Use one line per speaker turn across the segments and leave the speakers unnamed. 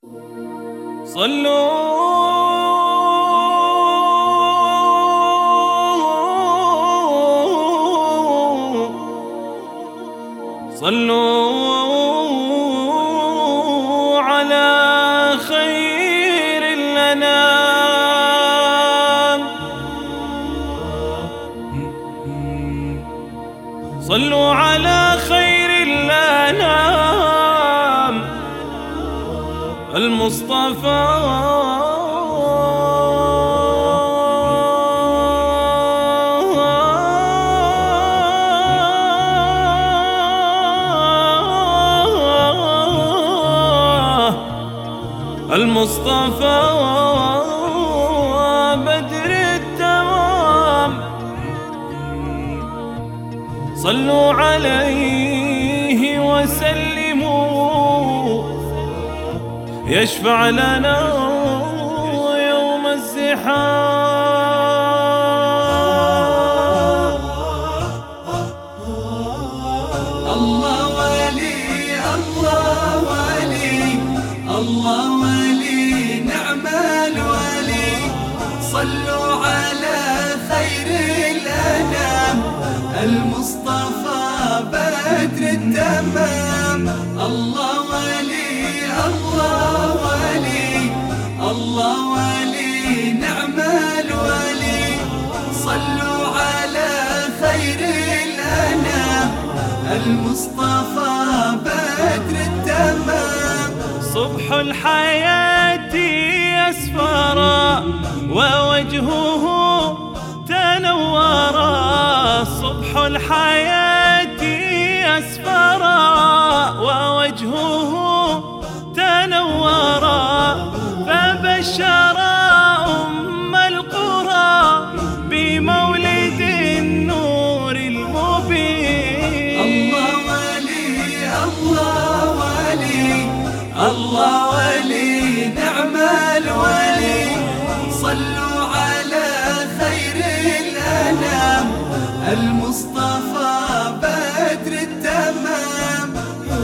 صلوا على خير الأنام، صلوا على خير الأنام المصطفى المصطفى بدر التمام. صلوا عليه وسلموا يشفع لنا يوم الزحام.
الله ولي الله ولي الله ولي نعم الولي. صلوا على خير الأنام المصطفى بدر التمام. الله ولي الله ولي الله ولي نعم الولي. صلوا على خير الأنام المصطفى بدر التمام.
صبح الحياة أسفارا ووجهه تنورا، صبح الحياة أسفارا ووجهه تنورا، فبشر أم القرى بمولد النور المبين.
الله ولي الله ولي الله ولي نعم الولي. صلوا على خير الأنام المصطفى بدر التمام.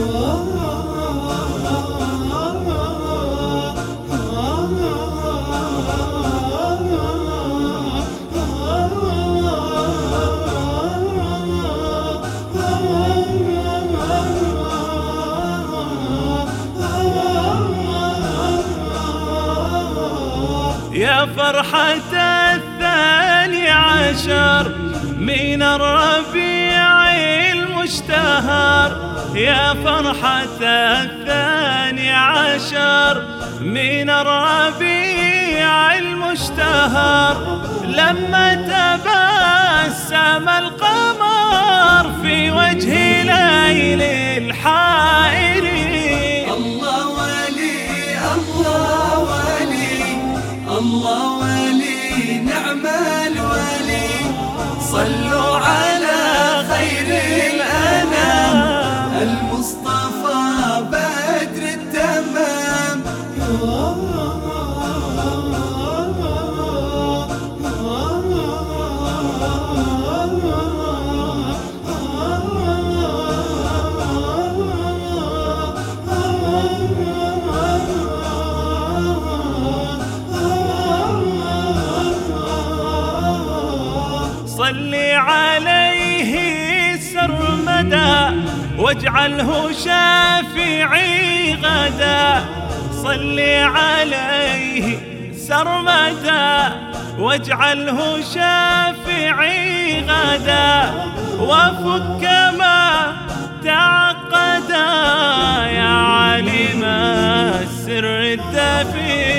يا فرحة الثاني عشر من الربيع المشتهر، يا فرحة الثاني عشر من الربيع المشتهر، لما تبسم القمر في وجه ليل الحائرين.
الله ولي الله ولي الله ولي نعم الولي. صلوا على خير الأنام المصطفى بدر التمام.
صل عليه سرمدا واجعله شافعي غدا، صل عليه سرمدا واجعله شافعي غدا، وفك ما تعقدا يا عالم السر الدفين.